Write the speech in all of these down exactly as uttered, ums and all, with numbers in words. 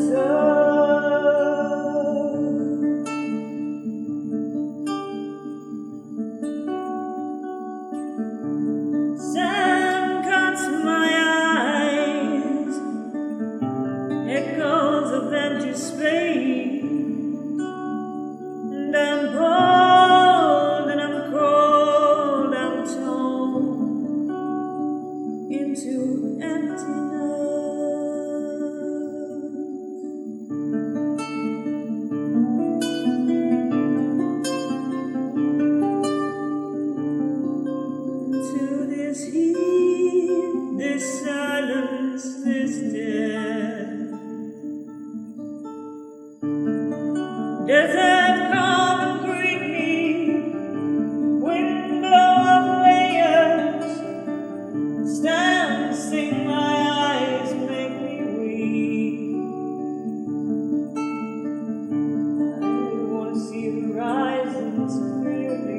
Sand cuts my eyes, echoes of empty space, and I'm cold and I'm cold, I'm torn into emptiness. To this heat, this silence, this death, desert come and greet me, window of layers, stand, sing, my eyes make me weep. I want to see the horizons clearly.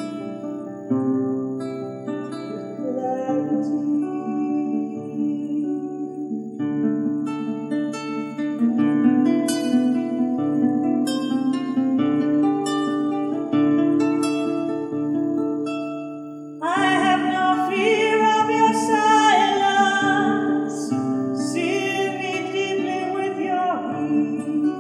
I have no fear of your silence. Sear me deeply with your heat.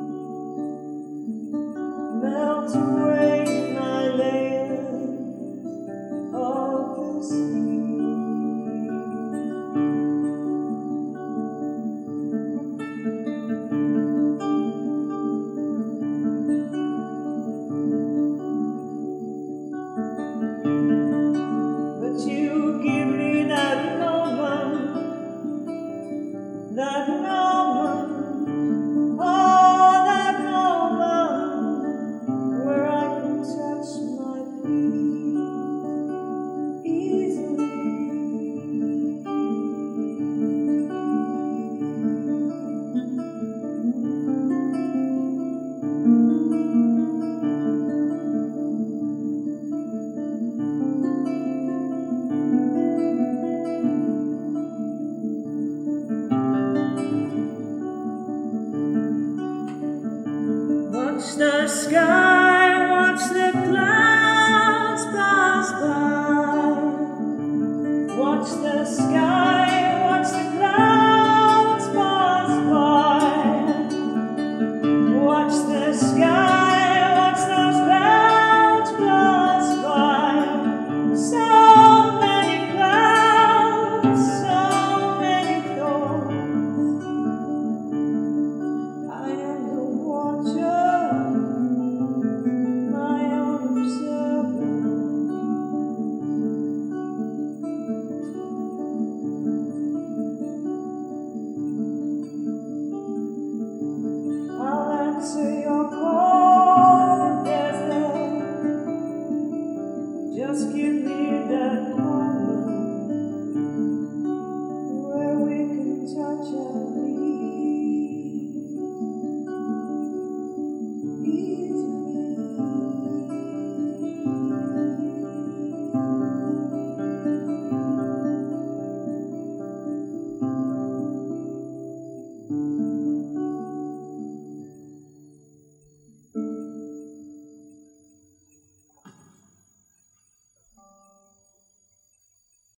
Melt away my layers of the sea. But you give me that moment, that moment, oh, that moment where I can touch my peace easily. Watch the sky, watch the